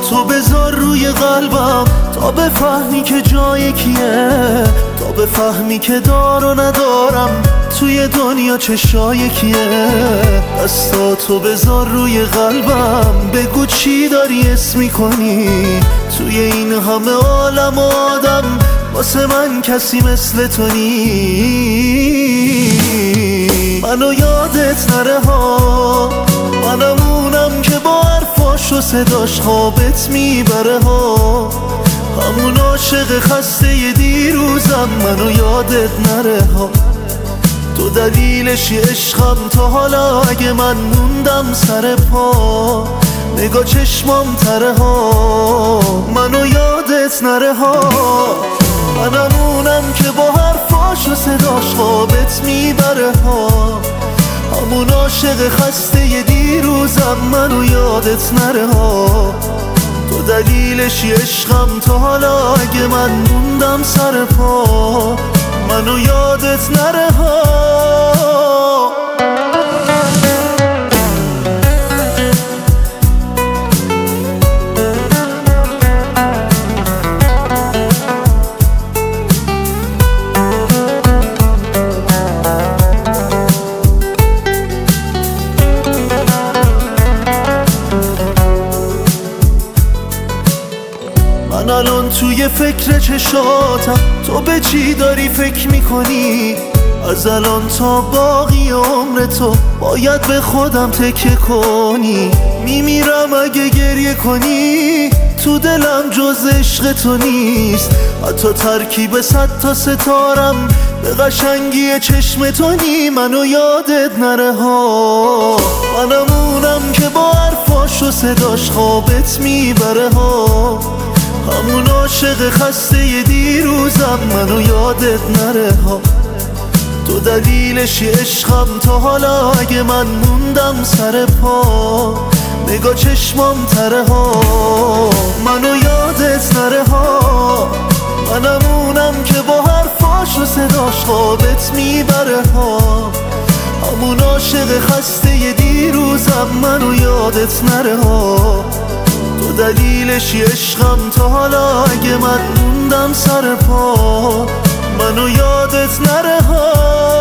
تو بذار روی قلبم تا بفهمی که جای کیه، تا بفهمی که دار و ندارم توی دنیا چشای کیه. دستاتو بذار روی قلبم بگو چی داری اسم میکنی، توی این همه عالم و آدم واسه من کسی مثل تو نی. منو یادت نره ها، منم اونم که با حرفاش و صداش خوابت میبره ها، همون عاشق خسته دیروزم. منو یادت نره ها، تو دلیلشی عشقم تا حالا اگه من موندم سر پا، نگاه چشمام تره ها. منو یادت نره ها، منم اونم که با حرفاش و صداش خوابت میبره ها، همون عاشق خسته دیروزم. منو یادت نره ها، تو دلیلشی عشقم تا حالا اگه من موندم سر پا، منو یادت نره ها. من الان توی فکر چشاتم، تو به چی داری فکر میکنی؟ از الان تا باقی عمر تو باید به خودم تکیه کنی. میمیرم اگه گریه کنی، تو دلم جز عشق تو نیست، حتی ترکیب 100 تا ستارم به قشنگی چشم تو نی. منو یادت نره ها، منم اونم که با حرفاش و صداش خوابت میبره ها، همون عاشق خسته دیروزم. منو یادت نره ها، تو دلیلشی عشقم تا حالا اگه من موندم سر پا، نگاه چشمام تره ها. منو یادت نره ها، منم اونم که با حرفاش و صداش خوابت میبره ها، همون عاشق خسته دیروزم. منو یادت نره ها، تو دلیلشی عشقم تا حالا اگه من موندم سر پا، منو یادت نره ها.